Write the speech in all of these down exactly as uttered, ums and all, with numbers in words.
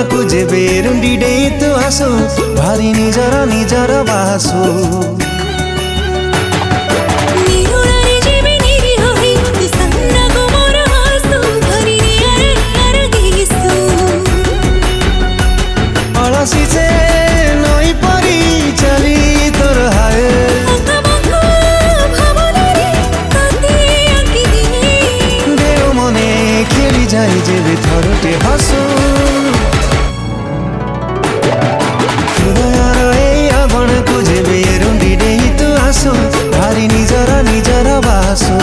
को जेबे रुंडी डे तो आसो भारी निजर निजर बासो अलसीचे नई परी चली तोर हाय देव मने खेली जाए जेबे थरटे हसो हृदयर ए अगण को जेबे रुंडी डे तो आसो भारी निजर निजर बासो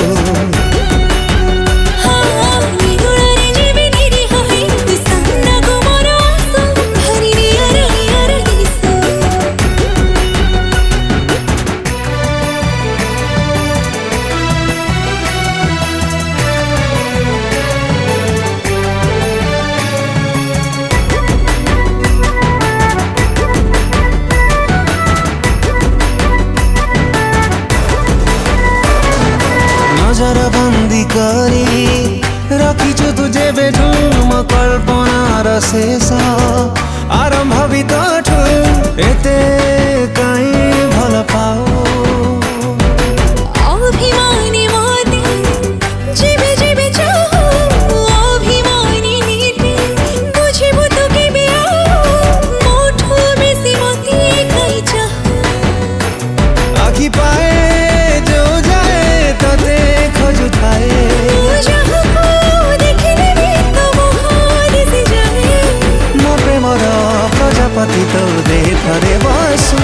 नजर बंदी करी रखीचु तुझे बेठुम कल्पनार शेष आरंभ भितरठु एते काई भल पाओ अभिमानी मते जेबे जेबे चाहो अभिमानी नीति बुझिबो तो केबे आओ मोठो बेसी मते काई चाहो आखि पाए जो जाए तते खोजु थाए प्रजापति तो दे थरे बसु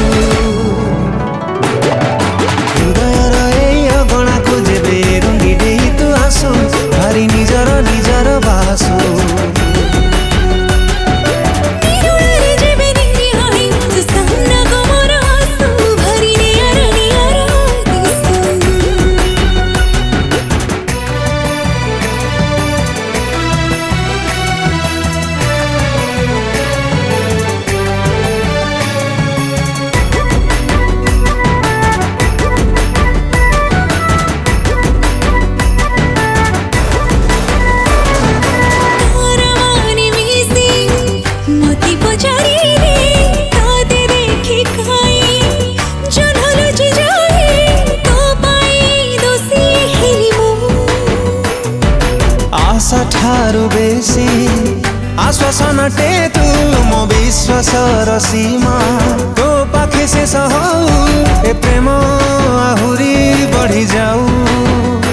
हृदयर ए अगणा को जेबे रुंडी डे तो आसो भारी निजर निजर बासो आशा ठारू बेसी आश्वासन टे तू मो विश्वासर सीमा तो पाखे शेष हौ ए प्रेम आहुरी बढ़ी जाऊ।